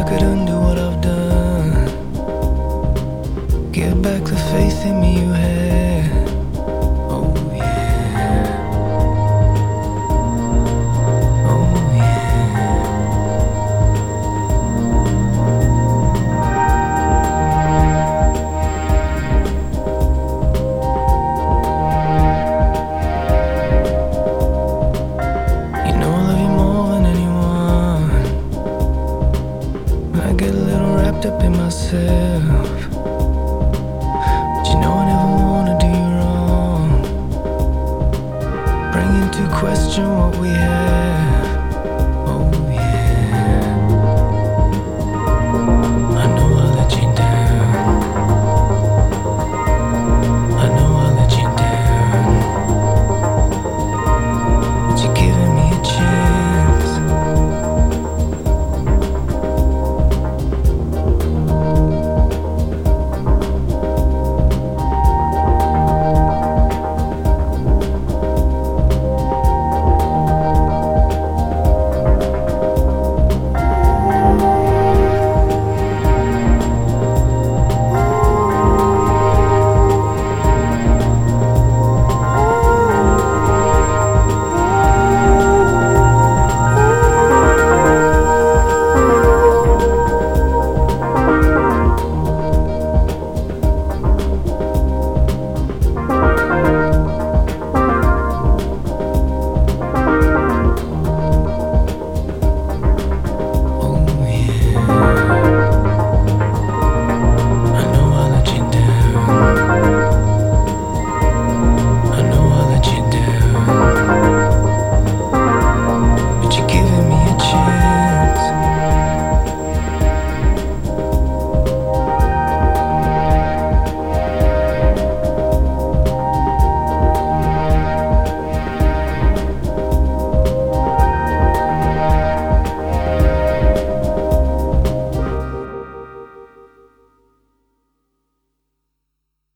could undo what I've done, get back the faith in me you had. Oh yeah. Oh yeah. You know I love you more than anyone. I get a little wrapped up in myself, but you know I never wanna do you wrong, bring into question what we had.